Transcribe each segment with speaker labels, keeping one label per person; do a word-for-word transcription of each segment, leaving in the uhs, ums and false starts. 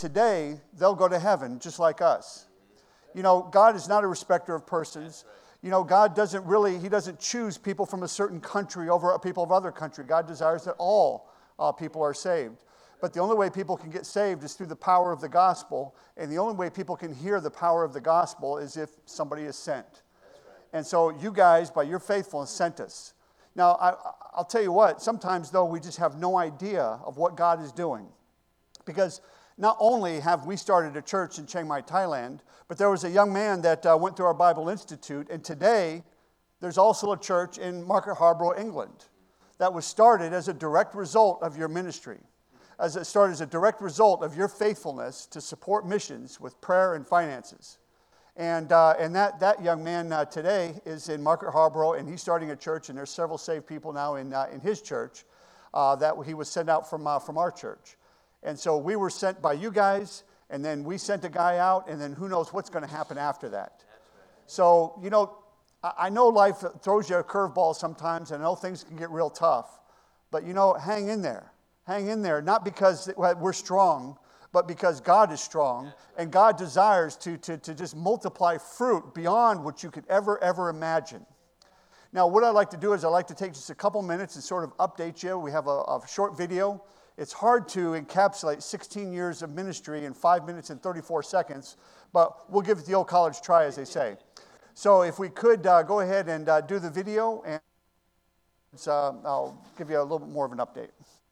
Speaker 1: today, they'll go to heaven just like us. You know, God is not a respecter of persons. You know, God doesn't really, he doesn't choose people from a certain country over people of other country. God desires that all uh, people are saved. But the only way people can get saved is through the power of the gospel. And the only way people can hear the power of the gospel is if somebody is sent. And so you guys, by your faithfulness, sent us. Now, I, I'll tell you what, sometimes, though, we just have no idea of what God is doing. Because not only have we started a church in Chiang Mai, Thailand, but there was a young man that uh, went through our Bible Institute, and today there's also a church in Market Harborough, England, that was started as a direct result of your ministry, as it started as a direct result of your faithfulness to support missions with prayer and finances. And uh, and that, that young man uh, today is in Market Harborough, and he's starting a church, and there's several saved people now in uh, in his church uh, that he was sent out from uh, from our church. And so we were sent by you guys, and then we sent a guy out, and then who knows what's going to happen after that. So, you know, I know life throws you a curveball sometimes, and I know things can get real tough. But, you know, hang in there. Hang in there, not because we're strong, but because God is strong, and God desires to, to, to just multiply fruit beyond what you could ever, ever imagine. Now, what I'd like to do is I'd like to take just a couple minutes and sort of update you. We have a, a short video. It's hard to encapsulate sixteen years of ministry in five minutes and thirty-four seconds, but we'll give it the old college try, as they say. So if we could uh, go ahead and uh, do the video, and uh, I'll give you a little bit more of an update.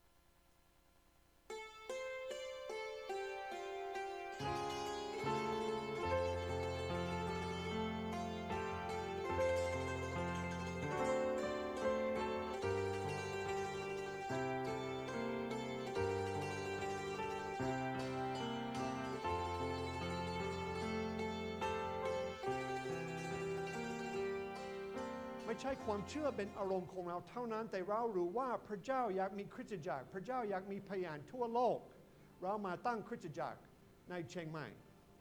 Speaker 2: ไม่ใช่ความเชื่อเป็นอารมณ์ของเราเท่านั้นแต่เรารู้ว่าพระเจ้าอยากมีคริสตจักรพระเจ้าอยากมีพยานทั่วโลกเรามาตั้งคริสตจักรในเชียงใหม่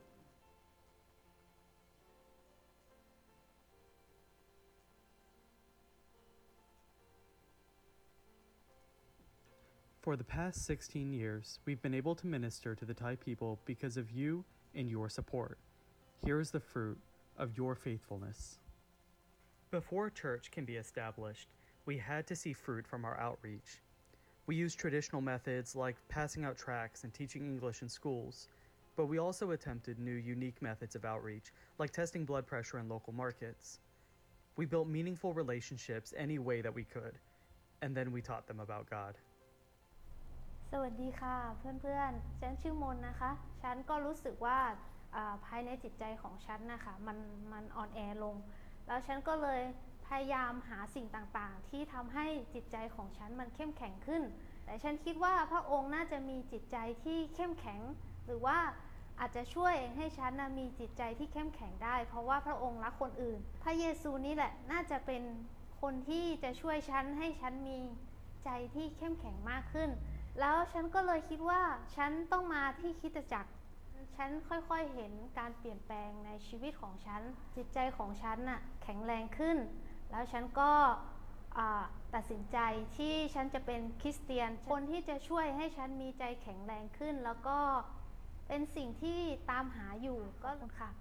Speaker 3: For the past sixteen years, we've been able to minister to the Thai people because of you and your support. Here is the fruit of your faithfulness. Before a church can be established, we had to see fruit from our outreach. We used traditional methods like passing out tracts and teaching English in schools, but we also attempted new, unique methods of outreach, like testing blood pressure in local markets. We built meaningful relationships any way that we could, and then we taught them about God.
Speaker 4: สวัสดีค่ะเพื่อนๆฉันชื่อมนนะคะฉันก็รู้สึกว่าภายในจิตใจของฉันนะคะมันมันอ่อนแอลงแล้วฉันก็เลยพยายามหาสิ่งต่างๆที่ทำให้จิตใจของฉันมันเข้มแข็งขึ้นแต่ฉันคิดว่าพระองค์น่าจะมีจิตใจที่เข้มแข็งหรือว่าอาจจะช่วยให้ฉันมีจิตใจที่เข้มแข็งได้เพราะว่าพระองค์รักคนอื่นพระเยซูนี่แหละน่าจะเป็นคนที่จะช่วยฉันให้ฉันมีใจที่เข้มแข็งมากขึ้นแล้วฉันก็เลยคิดว่าฉันต้องมาที่คริสตจักรฉันค่อยๆเห็นการเปลี่ยนแปลงในชีวิตของฉันจิตใจของฉันน่ะแข็งแรงขึ้นแล้วฉันก็ตัดสินใจที่ฉันจะเป็นคริสเตียนคนที่จะช่วยให้ฉันมีใจแข็งแรงขึ้นแล้วก็เป็นสิ่งที่ตามหาอยู่ก็ค่ะ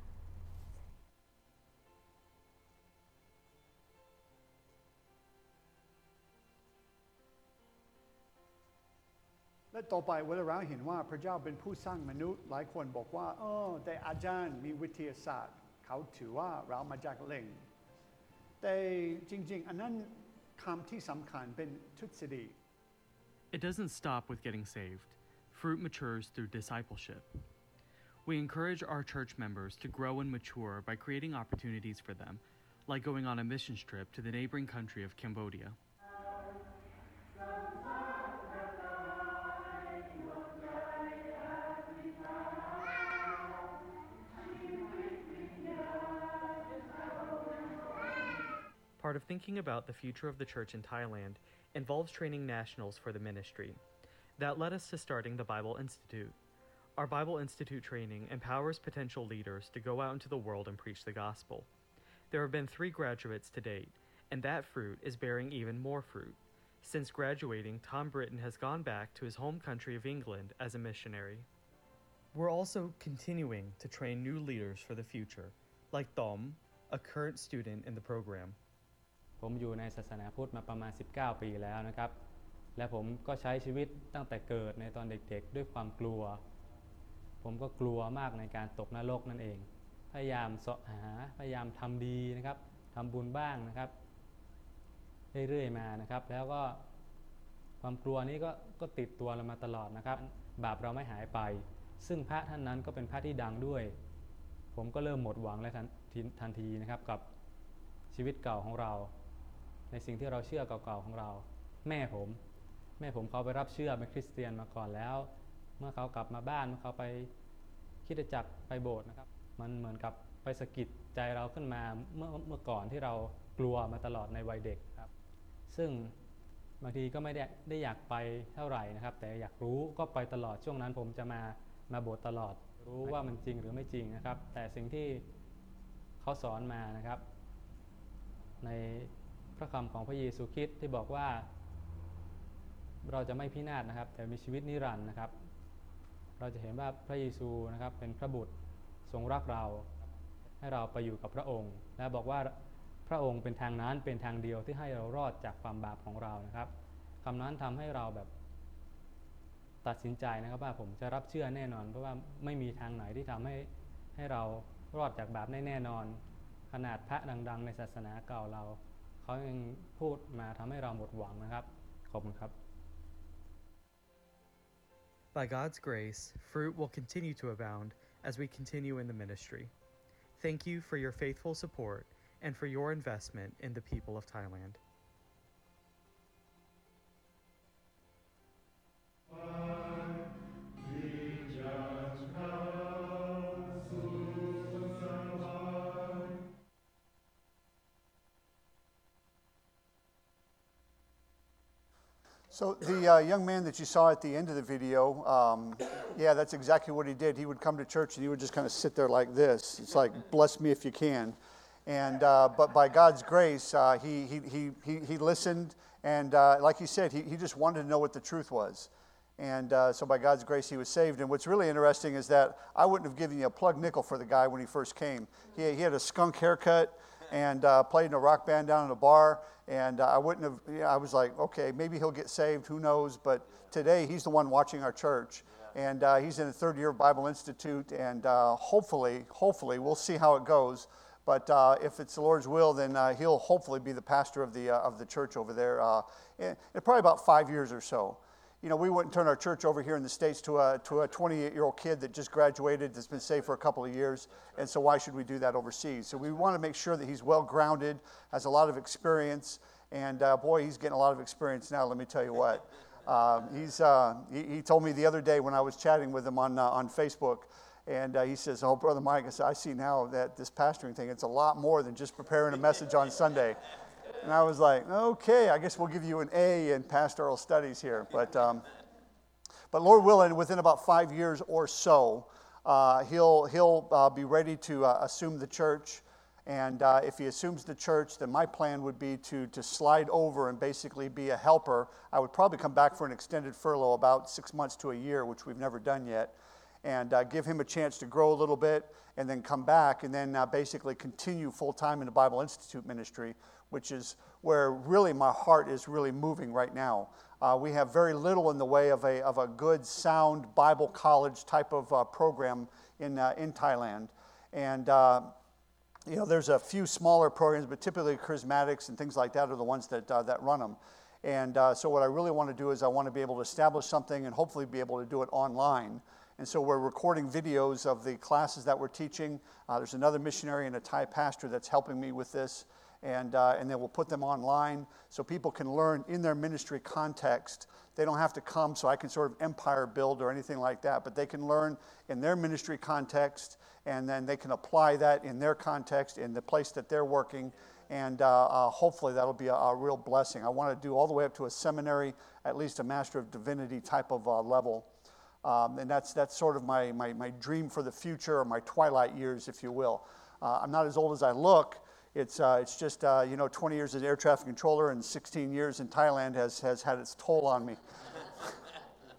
Speaker 2: และต่อไปเวลาเราเห็นว่าพระเจ้าเป็นผู้สร้างมนุษย์หลายคนบอกว่าเออแต่อาจารย์มีวิทยาศาสตร์เขาถือว่าเรามาจากเล่งแต่จริงๆอันนั้นคำที่สำคัญเป็นทฤษฎี
Speaker 3: It doesn't stop with getting saved. Fruit matures through discipleship. We encourage our church members to grow and mature by creating opportunities for them, like going on a missions trip to the neighboring country of Cambodia. Part of thinking about the future of the church in Thailand involves training nationals for the ministry. That led us to starting the Bible Institute. Our Bible Institute training empowers potential leaders to go out into the world and preach the gospel. There have been three graduates to date, and that fruit is bearing even more fruit. Since graduating, Tom Britton has gone back to his home country of England as a missionary. We're also continuing to train new leaders for the future, like Tom, a current student in the program.
Speaker 5: ผมอยู่ในศาสนาพุทธมาประมาณสิบเก้าปีแล้วนะครับและผมก็ใช้ชีวิตตั้งแต่เกิดในตอนเด็กๆด้วยความกลัวผมก็กลัวมากในการตกนรกนั่นเองพยายามเสาะหาพยายามทำดีนะครับทำบุญบ้างนะครับเรื่อยๆมานะครับแล้วก็ความกลัวนี้ก็ก็ติดตัวเรามาตลอดนะครับบาปเราไม่หายไปซึ่งพระท่านนั้นก็เป็นพระที่ดังด้วยผมก็เริ่มหมดหวังและทันทีนะครับกับชีวิตเก่าของเราในสิ่งที่เราเชื่อเก่าๆของเราแม่ผมแม่ผมเขาไปรับเชื่อเป็นคริสเตียนมาก่อนแล้วเมื่อเขากลับมาบ้านเมื่อเขาไปคริสตจักรไปโบสถ์นะครับมันเหมือนกับไปสะกิดใจเราขึ้นมาเมื่อเมื่อก่อนที่เรากลัวมาตลอดในวัยเด็กครับซึ่งบางทีก็ไม่ได้ได้อยากไปเท่าไหร่นะครับแต่อยากรู้ก็ไปตลอดช่วงนั้นผมจะมามาโบสถ์ตลอดรู้ว่ามันจริงหรือไม่จริงนะครับแต่สิ่งที่เขาสอนมานะครับในพระคำของพระเยซูคริสต์ที่บอกว่าเราจะไม่พินาศนะครับแต่มีชีวิตนิรันดร์นะครับเราจะเห็นว่าพระเยซูนะครับเป็นพระบุตรทรงรักเราให้เราไปอยู่กับพระองค์และบอกว่าพระองค์เป็นทางนั้นเป็นทางเดียวที่ให้เรารอดจากความบาปของเรานะครับคำนั้นทำให้เราแบบตัดสินใจนะครับว่าผมจะรับเชื่อแน่นอนเพราะว่าไม่มีทางไหนที่ทำให้ให้เรารอดจากบาปได้แน่นอนขนาดพระดังๆในศาสนาเก่าเราเขายังพูดมาทำให้เราหมดหวังนะครับขอบคุณครับ
Speaker 3: By God's grace, fruit will continue to abound as we continue in the ministry. Thank you for your faithful support and for your investment in the people of Thailand.
Speaker 1: So the uh, young man that you saw at the end of the video, um, yeah, that's exactly what he did. He would come to church and he would just kind of sit there like this. It's like, bless me if you can. And uh, but by God's grace, uh, he, he he he he listened, and uh, like he said, he he just wanted to know what the truth was. And uh, so by God's grace, he was saved. And what's really interesting is that I wouldn't have given you a plug nickel for the guy when he first came. He he had a skunk haircut and uh, played in a rock band down in a bar. And uh, I wouldn't have, you know, I was like, okay, maybe he'll get saved, who knows? But today, he's the one watching our church. And uh, he's in the third year of Bible Institute. And uh, hopefully, hopefully, we'll see how it goes. But uh, if it's the Lord's will, then uh, he'll hopefully be the pastor of the uh, of the church over there uh, in, in probably about five years or so. You know, we wouldn't turn our church over here in the States to a to a twenty-eight-year-old kid that just graduated, that's been saved for a couple of years, and so why should we do that overseas? So we want to make sure that he's well-grounded, has a lot of experience, and uh, boy, he's getting a lot of experience now, let me tell you what. Um, he's uh, he, he told me the other day when I was chatting with him on uh, on Facebook, and uh, he says, oh, Brother Mike, I, said, I see now that this pastoring thing, it's a lot more than just preparing a message on Sunday. And I was like, okay, I guess we'll give you an A in pastoral studies here. But um, but Lord willing, within about five years or so, uh, he'll he'll uh, be ready to uh, assume the church. And uh, if he assumes the church, then my plan would be to to slide over and basically be a helper. I would probably come back for an extended furlough, about six months to a year, which we've never done yet, and uh, give him a chance to grow a little bit, and then come back, and then uh, basically continue full-time in the Bible Institute ministry, which is where really my heart is really moving right now. Uh, we have very little in the way of a of a good, sound Bible college type of uh, program in uh, in Thailand, and uh, you know there's a few smaller programs, but typically charismatics and things like that are the ones that uh, that run them. And uh, so what I really want to do is I want to be able to establish something and hopefully be able to do it online. And so we're recording videos of the classes that we're teaching. Uh, there's another missionary and a Thai pastor that's helping me with this. And uh, and then we'll put them online so people can learn in their ministry context. They don't have to come so I can sort of empire build or anything like that, but they can learn in their ministry context, and then they can apply that in their context, in the place that they're working, and uh, uh, hopefully that'll be a, a real blessing. I want to do all the way up to a seminary, at least a Master of Divinity type of uh, level. Um, and that's that's sort of my, my, my dream for the future, or my twilight years, if you will. Uh, I'm not as old as I look. It's uh, it's just, uh, you know, twenty years as air traffic controller and sixteen years in Thailand has, has had its toll on me.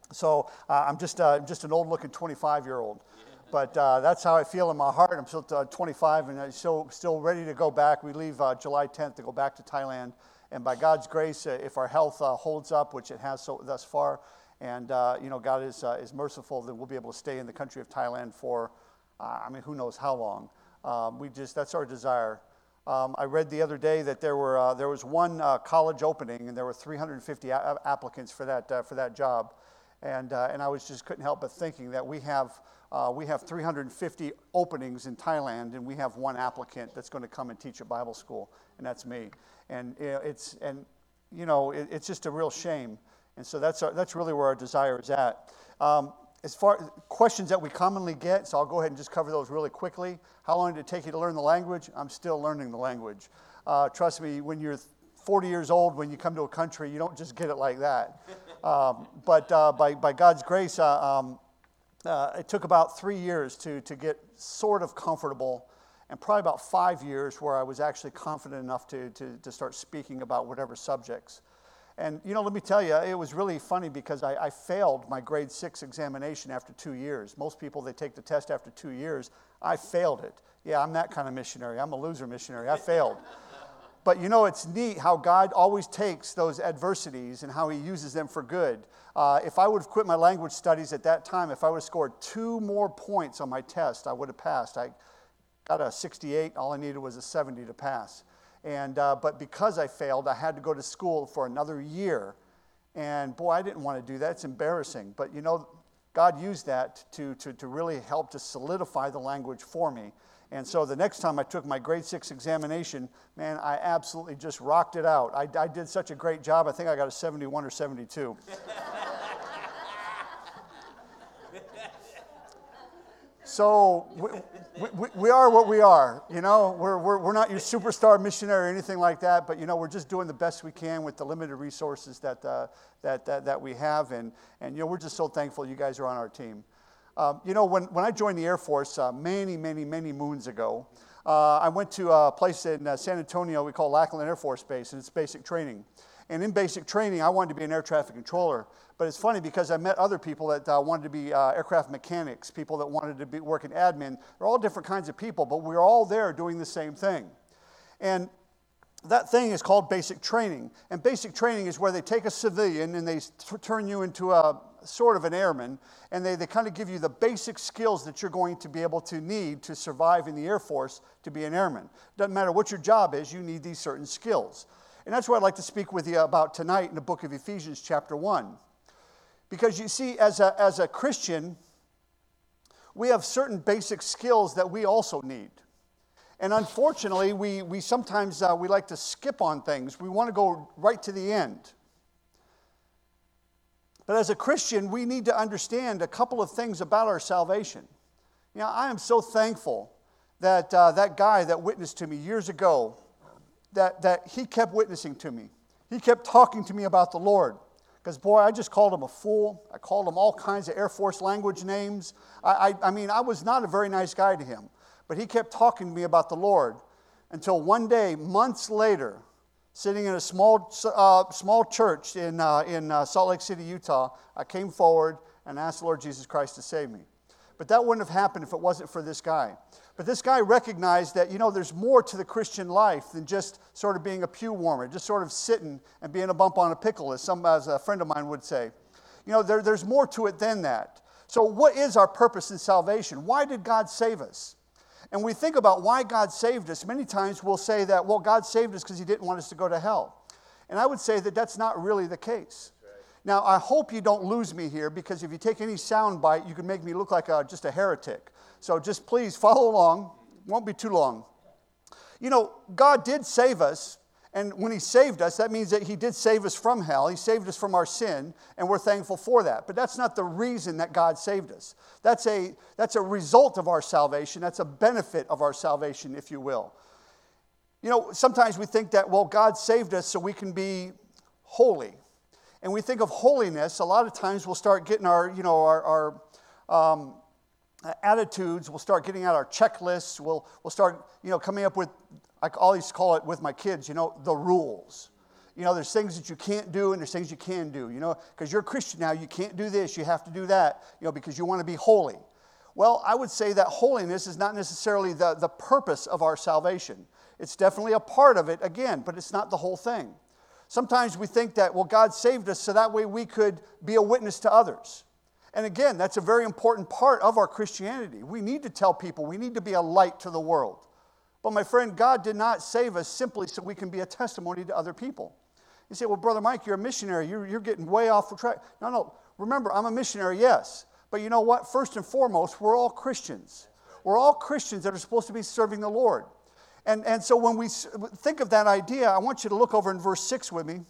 Speaker 1: So uh, I'm just uh, just an old-looking twenty-five-year-old. But uh, that's how I feel in my heart. I'm still uh, twenty-five and I'm still, still ready to go back. We leave uh, July tenth to go back to Thailand. And by God's grace, uh, if our health uh, holds up, which it has so thus far, and uh, you know God is uh, is merciful, then we'll be able to stay in the country of Thailand for, uh, I mean, who knows how long. Um, we just that's our desire. Um, I read the other day that there were uh, there was one uh, college opening, and there were three hundred fifty a- applicants for that uh, for that job, and uh, and I was just couldn't help but thinking that we have. Uh, we have three hundred fifty openings in Thailand, and we have one applicant that's going to come and teach at Bible school, and that's me. And you know, it's and you know it, it's just a real shame. And so that's our, that's really where our desire is at. Um, as far questions that we commonly get, so I'll go ahead and just cover those really quickly. How long did it take you to learn the language? I'm still learning the language. Uh, trust me, when you're forty years old, when you come to a country, you don't just get it like that. Um, but uh, by by God's grace. Uh, um, Uh, it took about three years to, to get sort of comfortable, and probably about five years where I was actually confident enough to, to, to start speaking about whatever subjects. And, you know, let me tell you, it was really funny because I, I failed my grade six examination after two years. Most people, they take the test after two years. I failed it. Yeah, I'm that kind of missionary. I'm a loser missionary. I failed. But you know, it's neat how God always takes those adversities and how he uses them for good. Uh, if I would have quit my language studies at that time, if I would have scored two more points on my test, I would have passed. I got a sixty-eight. All I needed was a seventy to pass. And uh, but because I failed, I had to go to school for another year. And boy, I didn't want to do that. It's embarrassing. But you know, God used that to, to, to really help to solidify the language for me. And so the next time I took my grade six examination, man, I absolutely just rocked it out. I, I did such a great job. I think I got a seventy-one or seventy-two. So we, we, we are what we are, you know. We're, we're, we're not your superstar missionary or anything like that, but, you know, we're just doing the best we can with the limited resources that, uh, that, that, that we have. And, and, you know, we're just so thankful you guys are on our team. Um, you know, when, when I joined the Air Force uh, many, many, many moons ago, uh, I went to a place in uh, San Antonio we call Lackland Air Force Base, and it's basic training. And in basic training, I wanted to be an air traffic controller. But it's funny because I met other people that uh, wanted to be uh, aircraft mechanics, people that wanted to be, work in admin. They're all different kinds of people, but we're all there doing the same thing. And that thing is called basic training. And basic training is where they take a civilian and they t- turn you into a sort of an airman, and they, they kind of give you the basic skills that you're going to be able to need to survive in the Air Force to be an airman. Doesn't matter what your job is, you need these certain skills. And that's what I'd like to speak with you about tonight in the book of Ephesians chapter one. Because you see, as a, as a Christian, we have certain basic skills that we also need. And unfortunately, we, we sometimes uh, we like to skip on things. We want to go right to the end. But as a Christian, we need to understand a couple of things about our salvation. You know, I am so thankful that uh, that guy that witnessed to me years ago, that, that he kept witnessing to me. He kept talking to me about the Lord. Because, boy, I just called him a fool. I called him all kinds of Air Force language names. I, I, I mean, I was not a very nice guy to him. But he kept talking to me about the Lord until one day, months later, sitting in a small uh, small church in, uh, in uh, Salt Lake City, Utah, I came forward and asked the Lord Jesus Christ to save me. But that wouldn't have happened if it wasn't for this guy. But this guy recognized that, you know, there's more to the Christian life than just sort of being a pew warmer, just sort of sitting and being a bump on a pickle, as some as a friend of mine would say. You know, there, there's more to it than that. So what is our purpose in salvation? Why did God save us? And we think about why God saved us. Many times we'll say that, well, God saved us because he didn't want us to go to hell. And I would say that that's not really the case. Now, I hope you don't lose me here, because if you take any sound bite, you can make me look like a, just a heretic. So just please follow along. It won't be too long. You know, God did save us, and when he saved us, that means that he did save us from hell. He saved us from our sin, and we're thankful for that. But that's not the reason that God saved us. That's a, that's a result of our salvation. That's a benefit of our salvation, if you will. You know, sometimes we think that, well, God saved us so we can be holy. And we think of holiness, a lot of times we'll start getting our, you know, our, our um, attitudes, we'll start getting out our checklists, we'll, we'll start, you know, coming up with, I always call it with my kids, you know, the rules. You know, there's things that you can't do and there's things you can do, you know, because you're a Christian now, you can't do this, you have to do that, you know, because you want to be holy. Well, I would say that holiness is not necessarily the, the purpose of our salvation. It's definitely a part of it, again, but it's not the whole thing. Sometimes we think that, well, God saved us so that way we could be a witness to others. And again, that's a very important part of our Christianity. We need to tell people, we need to be a light to the world. But my friend, God did not save us simply so we can be a testimony to other people. You say, well, Brother Mike, you're a missionary. You're, you're getting way off the track. No, no. Remember, I'm a missionary, yes. But you know what? First and foremost, we're all Christians. We're all Christians that are supposed to be serving the Lord. And, and so when we think of that idea, I want you to look over in verse six with me.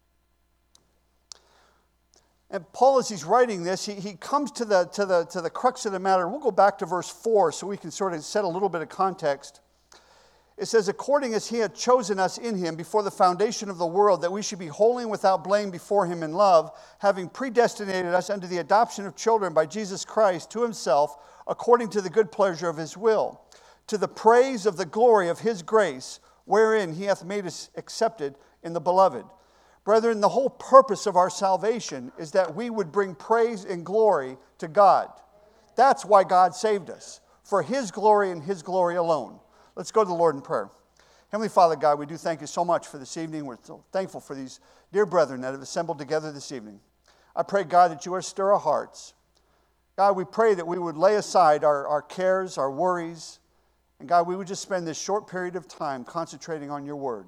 Speaker 1: And Paul, as he's writing this, he, he comes to the, to, the, to the crux of the matter. We'll go back to verse four so we can sort of set a little bit of context. It says, according as he had chosen us in him before the foundation of the world, that we should be holy and without blame before him in love, having predestinated us unto the adoption of children by Jesus Christ to himself, according to the good pleasure of his will, to the praise of the glory of his grace, wherein he hath made us accepted in the beloved. Brethren, the whole purpose of our salvation is that we would bring praise and glory to God. That's why God saved us, for his glory and his glory alone. Let's go to the Lord in prayer. Heavenly Father, God, we do thank you so much for this evening. We're so thankful for these dear brethren that have assembled together this evening. I pray, God, that you would stir our hearts. God, we pray that we would lay aside our, our cares, our worries, and God, we would just spend this short period of time concentrating on your word.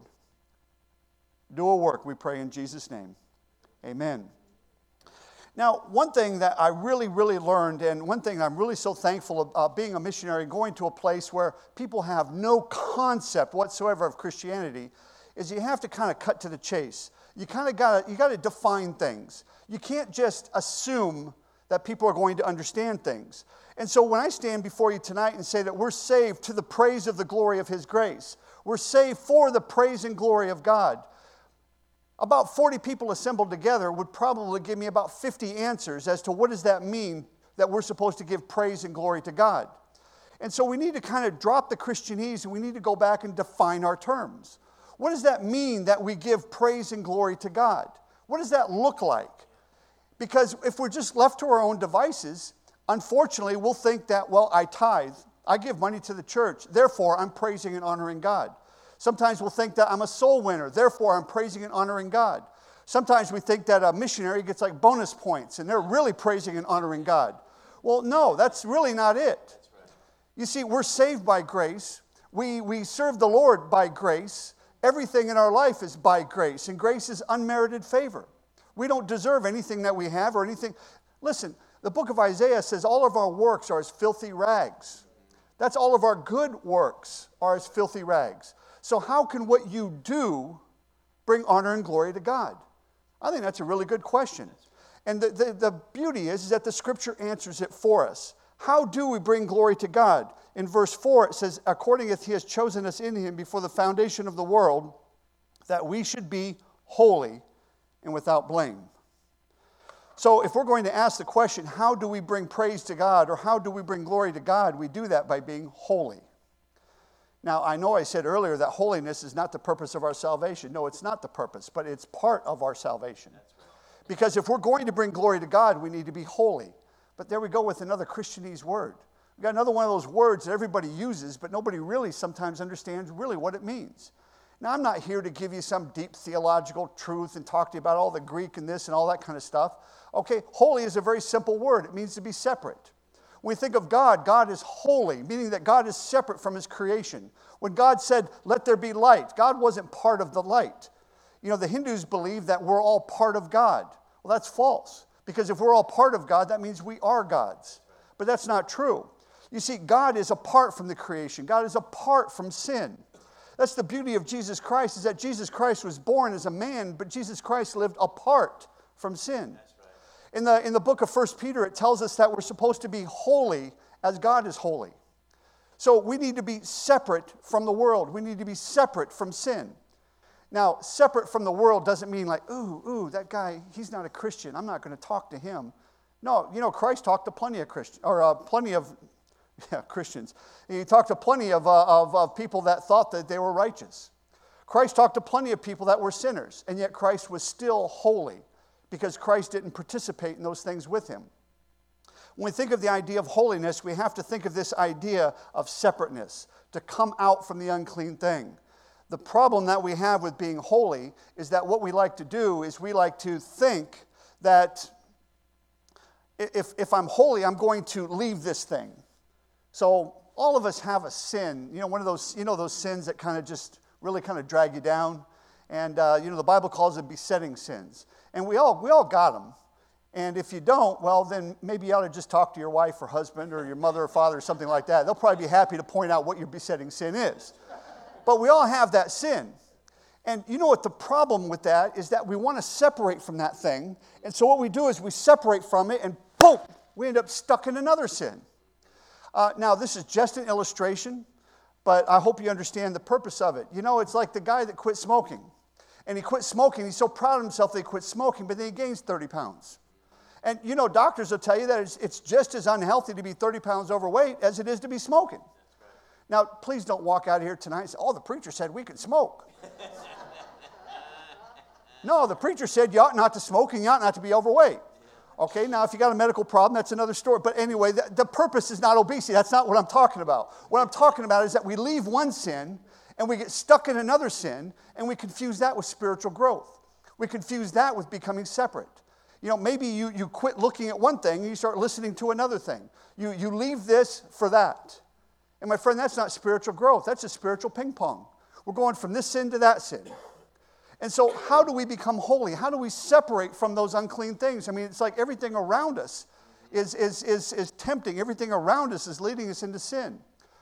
Speaker 1: Do a work, we pray in Jesus' name. Amen. Now, one thing that I really, really learned, and one thing I'm really so thankful of uh, being a missionary, going to a place where people have no concept whatsoever of Christianity, is you have to kind of cut to the chase. You kind of got to you got to define things. You can't just assume that people are going to understand things. And so when I stand before you tonight and say that we're saved to the praise of the glory of his grace, we're saved for the praise and glory of God, about forty people assembled together would probably give me about fifty answers as to what does that mean that we're supposed to give praise and glory to God. And so we need to kind of drop the Christianese and we need to go back and define our terms. What does that mean that we give praise and glory to God? What does that look like? Because if we're just left to our own devices, unfortunately we'll think that, well, I tithe, I give money to the church, therefore I'm praising and honoring God. Sometimes we'll think that I'm a soul winner, therefore I'm praising and honoring God. Sometimes we think that a missionary gets like bonus points and they're really praising and honoring God. Well, no, that's really not it. You see, we're saved by grace. We, we serve the Lord by grace. Everything in our life is by grace, and grace is unmerited favor. We don't deserve anything that we have or anything. Listen, the book of Isaiah says all of our works are as filthy rags. That's all of our good works are as filthy rags. So how can what you do bring honor and glory to God? I think that's a really good question. And the, the, the beauty is, is that the Scripture answers it for us. How do we bring glory to God? In verse four, it says, according as he has chosen us in him before the foundation of the world, that we should be holy and without blame. So if we're going to ask the question, how do we bring praise to God or how do we bring glory to God? We do that by being holy. Now, I know I said earlier that holiness is not the purpose of our salvation. No, it's not the purpose, but it's part of our salvation. Because if we're going to bring glory to God, we need to be holy. But there we go with another Christianese word. We've got another one of those words that everybody uses, but nobody really sometimes understands really what it means. Now, I'm not here to give you some deep theological truth and talk to you about all the Greek and this and all that kind of stuff. Okay, holy is a very simple word. It means to be separate. When we think of God, God is holy, meaning that God is separate from his creation. When God said, let there be light, God wasn't part of the light. You know, the Hindus believe that we're all part of God. Well, that's false. Because if we're all part of God, that means we are God's. But that's not true. You see, God is apart from the creation. God is apart from sin. That's the beauty of Jesus Christ, is that Jesus Christ was born as a man, but Jesus Christ lived apart from sin. In the, in the book of First Peter, it tells us that we're supposed to be holy as God is holy. So we need to be separate from the world. We need to be separate from sin. Now, separate from the world doesn't mean like, ooh, ooh, that guy, he's not a Christian. I'm not going to talk to him. No, you know, Christ talked to plenty of Christians, or uh, plenty of yeah, Christians. He talked to plenty of, uh, of, of people that thought that they were righteous. Christ talked to plenty of people that were sinners, and yet Christ was still holy because Christ didn't participate in those things with him. When we think of the idea of holiness, we have to think of this idea of separateness, to come out from the unclean thing. The problem that we have with being holy is that what we like to do is we like to think that if, if I'm holy, I'm going to leave this thing. So all of us have a sin, you know, one of those, you know, those sins that kind of just really kind of drag you down. And, uh, you know, the Bible calls it besetting sins. And we all, we all got them. And if you don't, well, then maybe you ought to just talk to your wife or husband or your mother or father or something like that. They'll probably be happy to point out what your besetting sin is. But we all have that sin. And you know what the problem with that is that we want to separate from that thing. And so what we do is we separate from it and boom, we end up stuck in another sin. Uh, now, this is just an illustration, but I hope you understand the purpose of it. You know, it's like the guy that quit smoking. And he quit smoking. He's so proud of himself that he quit smoking, but then he gains thirty pounds. And, you know, doctors will tell you that it's, it's just as unhealthy to be thirty pounds overweight as it is to be smoking. Now, please don't walk out of here tonight and say, oh, the preacher said we could smoke. No, the preacher said you ought not to smoke and you ought not to be overweight. Okay, now if you got a medical problem, that's another story. But anyway, the, the purpose is not obesity. That's not what I'm talking about. What I'm talking about is that we leave one sin and we get stuck in another sin and we confuse that with spiritual growth. We confuse that with becoming separate. You know, maybe you, you quit looking at one thing and you start listening to another thing. You, you leave this for that. And my friend, that's not spiritual growth. That's just spiritual ping pong. We're going from this sin to that sin. And so how do we become holy? How do we separate from those unclean things? I mean, it's like everything around us is, is, is, is tempting. Everything around us is leading us into sin.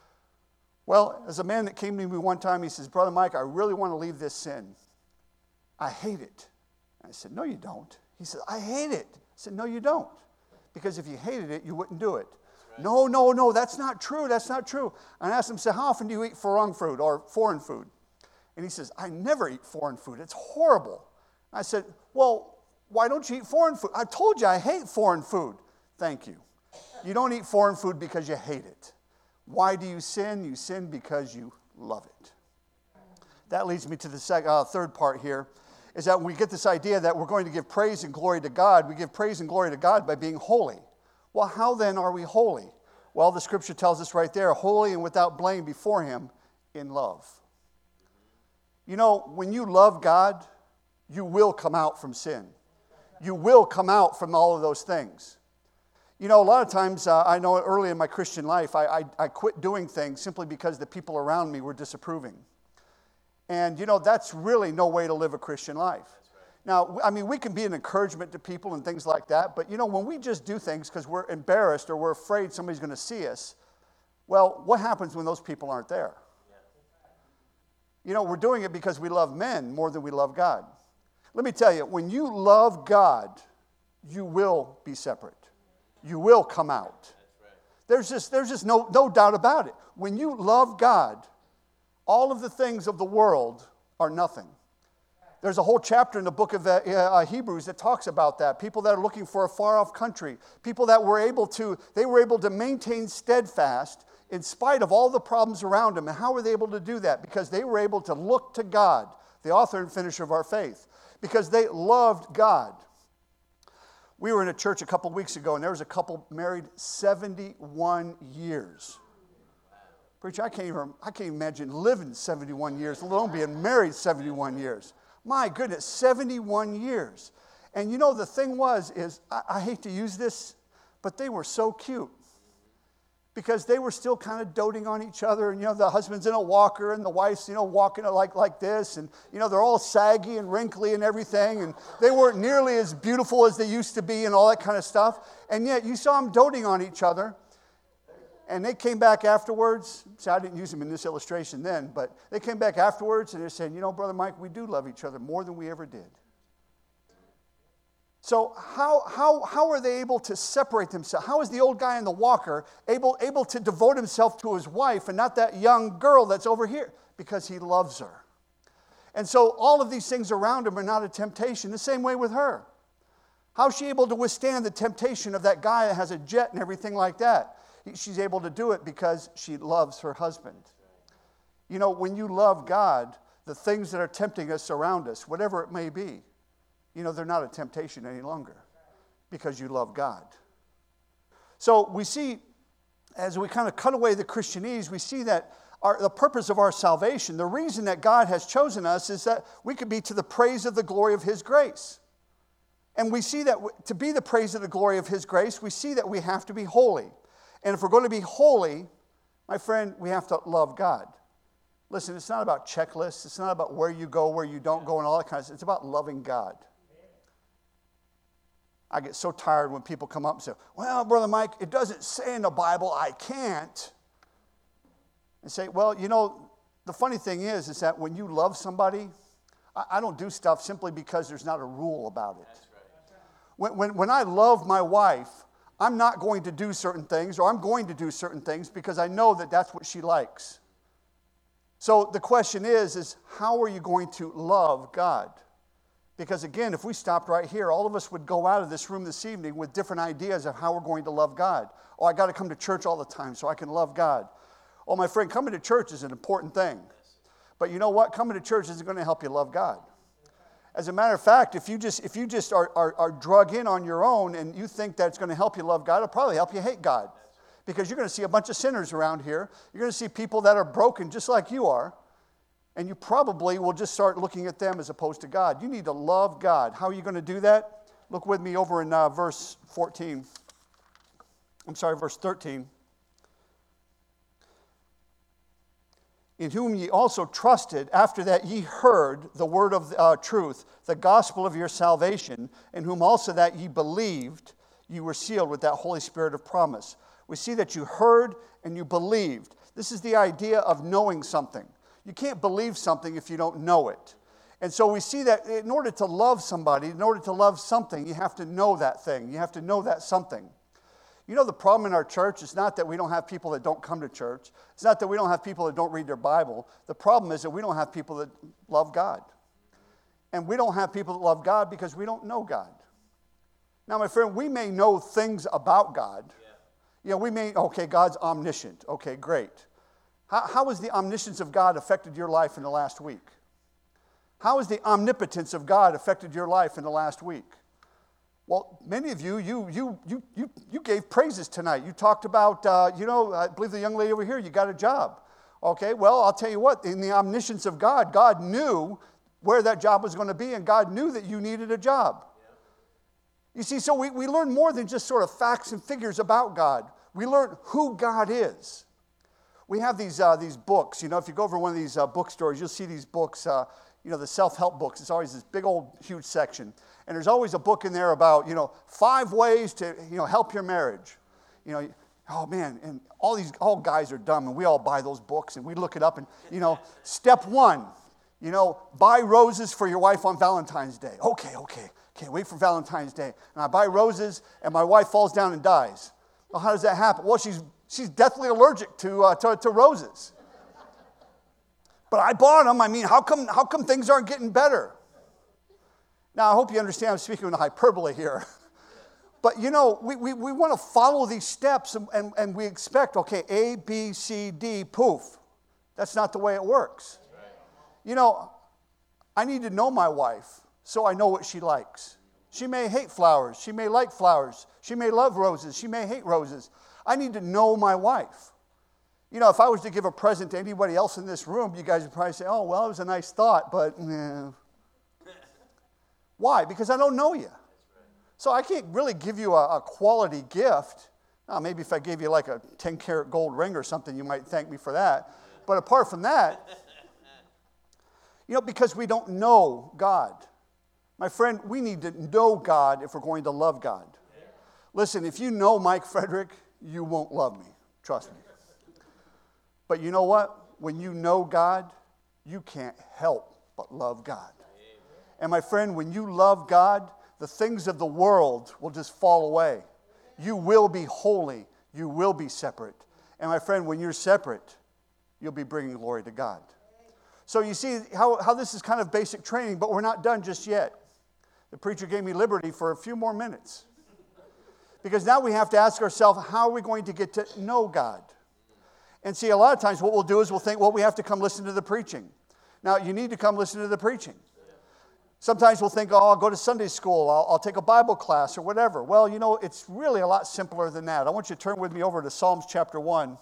Speaker 1: Well, as a man that came to me one time, he says, Brother Mike, I really want to leave this sin. I hate it. And I said, no, you don't. He said, I hate it. I said, no, you don't. Because if you hated it, you wouldn't do it. Right. No, no, no, that's not true. That's not true. And I asked him, so how often do you eat foreign food or foreign food? And he says, I never eat foreign food. It's horrible. I said, well, why don't you eat foreign food? I told you I hate foreign food. Thank you. You don't eat foreign food because you hate it. Why do you sin? You sin because you love it. That leads me to the sec- uh, third part here, is that when we get this idea that we're going to give praise and glory to God, we give praise and glory to God by being holy. Well, how then are we holy? Well, the scripture tells us right there, holy and without blame before him in love. You know, when you love God, you will come out from sin. You will come out from all of those things. You know, a lot of times, uh, I know early in my Christian life, I, I, I quit doing things simply because the people around me were disapproving. And, you know, that's really no way to live a Christian life. Now, I mean, we can be an encouragement to people and things like that, but, you know, when we just do things because we're embarrassed or we're afraid somebody's going to see us, well, what happens when those people aren't there? You know, we're doing it because we love men more than we love God. Let me tell you, when you love God, you will be separate. You will come out. There's just, there's just no, no doubt about it. When you love God, all of the things of the world are nothing. There's a whole chapter in the book of uh, uh, Hebrews that talks about that. People that are looking for a far-off country. People that were able to, they were able to maintain steadfast in spite of all the problems around them. And how were they able to do that? Because they were able to look to God, the author and finisher of our faith. Because they loved God. We were in a church a couple weeks ago, and there was a couple married seventy-one years. Preacher, I can't even, I can't imagine living seventy-one years, let alone being married seventy-one years. My goodness, seventy-one years. And you know, the thing was, is I, I hate to use this, but they were so cute. Because they were still kind of doting on each other. And, you know, the husband's in a walker and the wife's, you know, walking like, like this. And, you know, they're all saggy and wrinkly and everything. And they weren't nearly as beautiful as they used to be and all that kind of stuff. And yet you saw them doting on each other. And they came back afterwards. See, I didn't use them in this illustration then. But they came back afterwards and they're saying, you know, Brother Mike, we do love each other more than we ever did. So how, how, how are they able to separate themselves? How is the old guy in the walker able, able to devote himself to his wife and not that young girl that's over here? Because he loves her. And so all of these things around him are not a temptation. The same way with her. How is she able to withstand the temptation of that guy that has a jet and everything like that? She's able to do it because she loves her husband. You know, when you love God, the things that are tempting us around us, whatever it may be, you know, they're not a temptation any longer because you love God. So we see, as we kind of cut away the Christianese, we see that our, the purpose of our salvation, the reason that God has chosen us is that we could be to the praise of the glory of His grace. And we see that to be the praise of the glory of His grace, we see that we have to be holy. And if we're going to be holy, my friend, we have to love God. Listen, it's not about checklists. It's not about where you go, where you don't go, and all that kind of stuff. It's about loving God. I get so tired when people come up and say, well, Brother Mike, it doesn't say in the Bible I can't. And say, well, you know, the funny thing is, is that when you love somebody, I, I don't do stuff simply because there's not a rule about it. That's right. When, when, when I love my wife, I'm not going to do certain things, or I'm going to do certain things because I know that that's what she likes. So the question is, is how are you going to love God? Because again, if we stopped right here, all of us would go out of this room this evening with different ideas of how we're going to love God. Oh, I got to come to church all the time so I can love God. Oh, my friend, coming to church is an important thing. But you know what? Coming to church isn't going to help you love God. As a matter of fact, if you just if you just are, are, are drug in on your own and you think that it's going to help you love God, it'll probably help you hate God. Because you're going to see a bunch of sinners around here. You're going to see people that are broken just like you are. And you probably will just start looking at them as opposed to God. You need to love God. How are you going to do that? Look with me over in uh, verse fourteen. I'm sorry, verse thirteen. In whom ye also trusted, after that ye heard the word of uh, truth, the gospel of your salvation, in whom also that ye believed, you were sealed with that Holy Spirit of promise. We see that you heard and you believed. This is the idea of knowing something. You can't believe something if you don't know it. And so we see that in order to love somebody, in order to love something, you have to know that thing. You have to know that something. You know, the problem in our church is not that we don't have people that don't come to church. It's not that we don't have people that don't read their Bible. The problem is that we don't have people that love God. And we don't have people that love God because we don't know God. Now, my friend, we may know things about God. Yeah. You know, we may, okay, God's omniscient. Okay, great. How, how has the omniscience of God affected your life in the last week? How has the omnipotence of God affected your life in the last week? Well, many of you, you you you you you gave praises tonight. You talked about, uh, you know, I believe the young lady over here, you got a job. Okay, well, I'll tell you what, in the omniscience of God, God knew where that job was going to be, and God knew that you needed a job. Yeah. You see, so we, we learn more than just sort of facts and figures about God. We learn who God is. We have these uh, these books. You know, if you go over one of these uh, bookstores, you'll see these books, uh, you know, the self-help books. It's always this big old huge section. And there's always a book in there about, you know, five ways to, you know, help your marriage. You know, oh man, and all these, all guys are dumb, and we all buy those books, and we look it up, and, you know, step one, you know, buy roses for your wife on Valentine's Day. Okay, okay, can't wait for Valentine's Day. And I buy roses, and my wife falls down and dies. Well, how does that happen? Well, she's she's deathly allergic to uh, to, to roses. But I bought them. I mean, how come how come things aren't getting better? Now, I hope you understand I'm speaking with hyperbole here. But, you know, we, we, we want to follow these steps, and, and, and we expect, okay, A, B, C, D, poof. That's not the way it works. Right. You know, I need to know my wife so I know what she likes. She may hate flowers. She may like flowers. She may love roses. She may hate roses. I need to know my wife. You know, if I was to give a present to anybody else in this room, you guys would probably say, oh, well, it was a nice thought, but... Eh. Why? Because I don't know you. So I can't really give you a, a quality gift. Now, maybe if I gave you like a ten karat gold ring or something, you might thank me for that. But apart from that, you know, because we don't know God. My friend, we need to know God if we're going to love God. Listen, if you know Mike Frederick, you won't love me. Trust me. But you know what? When you know God, you can't help but love God. And my friend, when you love God, the things of the world will just fall away. You will be holy. You will be separate. And my friend, when you're separate, you'll be bringing glory to God. So you see how, how this is kind of basic training, but we're not done just yet. The preacher gave me liberty for a few more minutes. Because now we have to ask ourselves, how are we going to get to know God? And see, a lot of times what we'll do is we'll think, well, we have to come listen to the preaching. Now, you need to come listen to the preaching. Sometimes we'll think, oh, I'll go to Sunday school, I'll, I'll take a Bible class or whatever. Well, you know, it's really a lot simpler than that. I want you to turn with me over to Psalms chapter one.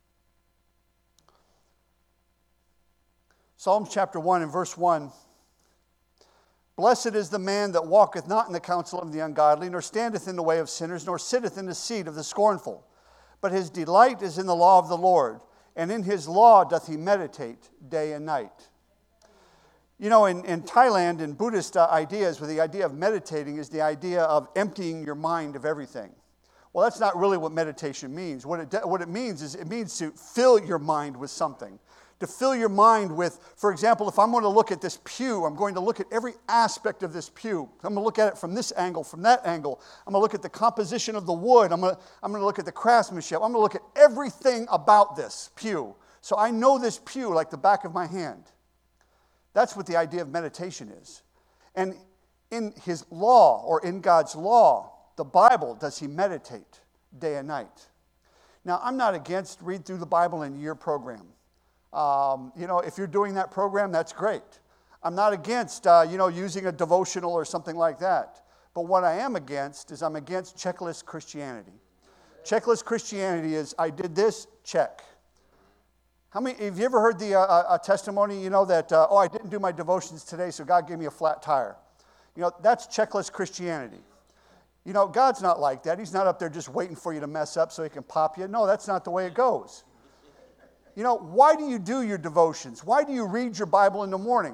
Speaker 1: Psalms chapter one and verse one. Blessed is the man that walketh not in the counsel of the ungodly, nor standeth in the way of sinners, nor sitteth in the seat of the scornful. But his delight is in the law of the Lord, and in his law doth he meditate day and night. You know, in, in Thailand, in Buddhist uh, ideas, where the idea of meditating is the idea of emptying your mind of everything. Well, that's not really what meditation means. What it, what it means is it means to fill your mind with something. To fill your mind with, for example, if I'm going to look at this pew, I'm going to look at every aspect of this pew. I'm going to look at it from this angle, from that angle. I'm going to look at the composition of the wood. I'm going to, I'm going to look at the craftsmanship. I'm going to look at everything about this pew. So I know this pew like the back of my hand. That's what the idea of meditation is. And in his law, or in God's law, the Bible, does he meditate day and night. Now, I'm not against read through the Bible in a year program. Um, you know, if you're doing that program, that's great. I'm not against, uh, you know, using a devotional or something like that. But what I am against is I'm against checklist Christianity. Checklist Christianity is, I did this, check. How many, have you ever heard the uh, a testimony, you know, that, uh, oh, I didn't do my devotions today, so God gave me a flat tire. You know, that's checklist Christianity. You know, God's not like that. He's not up there just waiting for you to mess up so he can pop you. No, that's not the way it goes. You know, why do you do your devotions? Why do you read your Bible in the morning?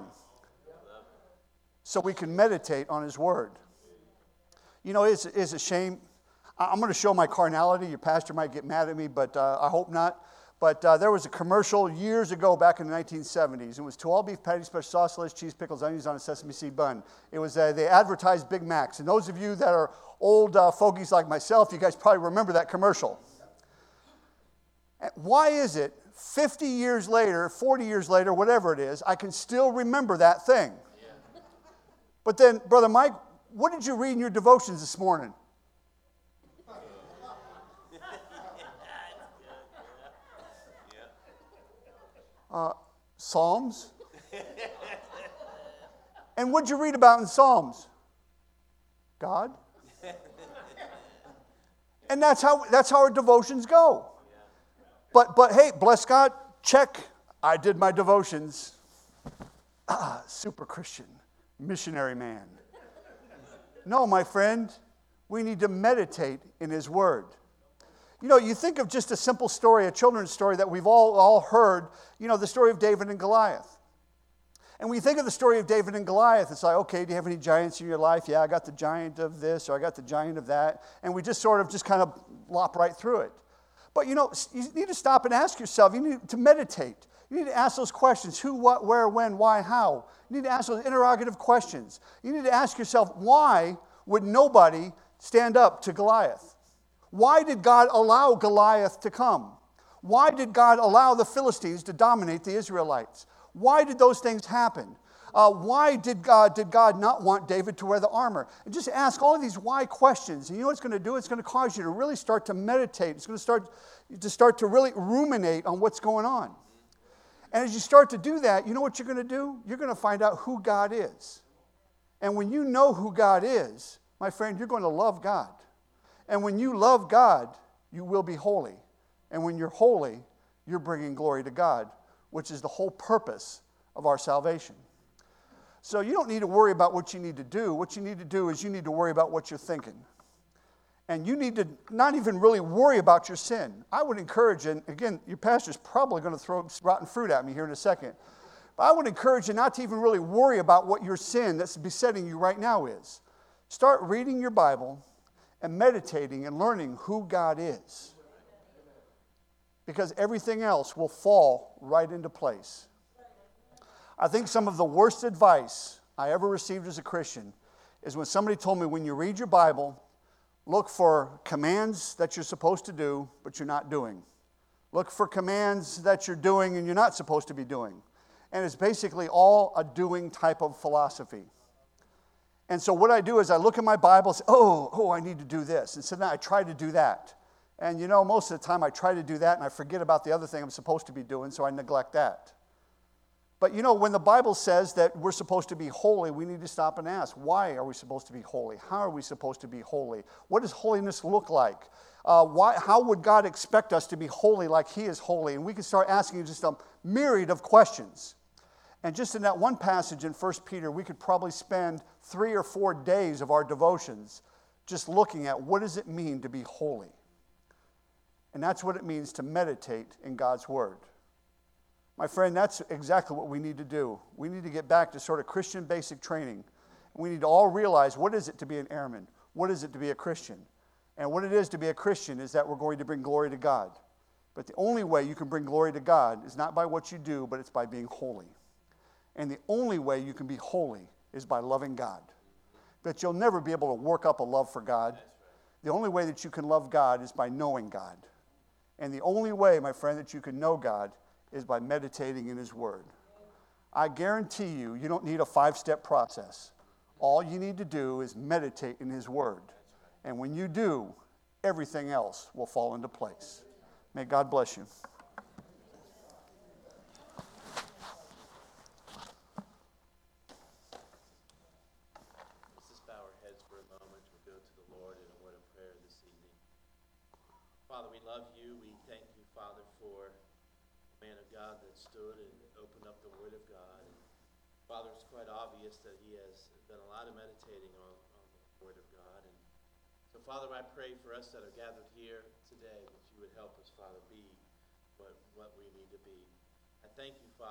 Speaker 1: So we can meditate on his word. You know, it's, it's a shame. I'm going to show my carnality. Your pastor might get mad at me, but uh, I hope not. But uh, there was a commercial years ago back in the nineteen seventies. It was to all beef patty, special sauce, lettuce, cheese, pickles, onions on a sesame seed bun. It was, uh, they advertised Big Macs. And those of you that are old uh, fogies like myself, you guys probably remember that commercial. And why is it fifty years later, forty years later, whatever it is, I can still remember that thing? Yeah. But then, Brother Mike, what did you read in your devotions this morning? Uh, Psalms. And what'd you read about in Psalms? God. And that's how that's how our devotions go. But but hey, bless God, check. I did my devotions. Ah, super Christian, missionary man. No, my friend, we need to meditate in his word. You know, you think of just a simple story, a children's story that we've all, all heard, you know, the story of David and Goliath. And when you think of the story of David and Goliath, it's like, okay, do you have any giants in your life? Yeah, I got the giant of this, or I got the giant of that. And we just sort of just kind of lop right through it. But, you know, you need to stop and ask yourself. You need to meditate. You need to ask those questions. Who, what, where, when, why, how. You need to ask those interrogative questions. You need to ask yourself, why would nobody stand up to Goliath? Why did God allow Goliath to come? Why did God allow the Philistines to dominate the Israelites? Why did those things happen? Uh, why did God, did God not want David to wear the armor? And just ask all of these why questions. And you know what it's going to do? It's going to cause you to really start to meditate. It's going to start to start to really ruminate on what's going on. And as you start to do that, you know what you're going to do? You're going to find out who God is. And when you know who God is, my friend, you're going to love God. And when you love God, you will be holy. And when you're holy, you're bringing glory to God, which is the whole purpose of our salvation. So you don't need to worry about what you need to do. What you need to do is you need to worry about what you're thinking. And you need to not even really worry about your sin. I would encourage, and again, your pastor's probably going to throw rotten fruit at me here in a second. But I would encourage you not to even really worry about what your sin that's besetting you right now is. Start reading your Bible and meditating and learning who God is. Because everything else will fall right into place. I think some of the worst advice I ever received as a Christian is when somebody told me, when you read your Bible, look for commands that you're supposed to do, but you're not doing. Look for commands that you're doing and you're not supposed to be doing. And it's basically all a doing type of philosophy. And so what I do is I look at my Bible and say, oh, oh, I need to do this. And so then I try to do that. And you know, most of the time I try to do that and I forget about the other thing I'm supposed to be doing, so I neglect that. But you know, when the Bible says that we're supposed to be holy, we need to stop and ask, why are we supposed to be holy? How are we supposed to be holy? What does holiness look like? Uh, why, how would God expect us to be holy like He is holy? And we can start asking just a myriad of questions. And just in that one passage in First Peter, we could probably spend three or four days of our devotions just looking at what does it mean to be holy. And that's what it means to meditate in God's Word. My friend, that's exactly what we need to do. We need to get back to sort of Christian basic training. We need to all realize, what is it to be an airman? What is it to be a Christian? And what it is to be a Christian is that we're going to bring glory to God. But the only way you can bring glory to God is not by what you do, but it's by being holy. And the only way you can be holy is by loving God. But you'll never be able to work up a love for God. The only way that you can love God is by knowing God. And the only way, my friend, that you can know God is by meditating in His Word. I guarantee you, you don't need a five-step process. All you need to do is meditate in His Word. And when you do, everything else will fall into place. May God bless you.
Speaker 6: Let's just bow our heads for a moment. We'll go to the Lord in a word of prayer this evening. Father, we love you. We thank you, Father, for man of God that stood and opened up the Word of God. And Father, it's quite obvious that he has done a lot of meditating on, on the Word of God. And so, Father, I pray for us that are gathered here today that you would help us, Father, be what, what we need to be. I thank you, Father.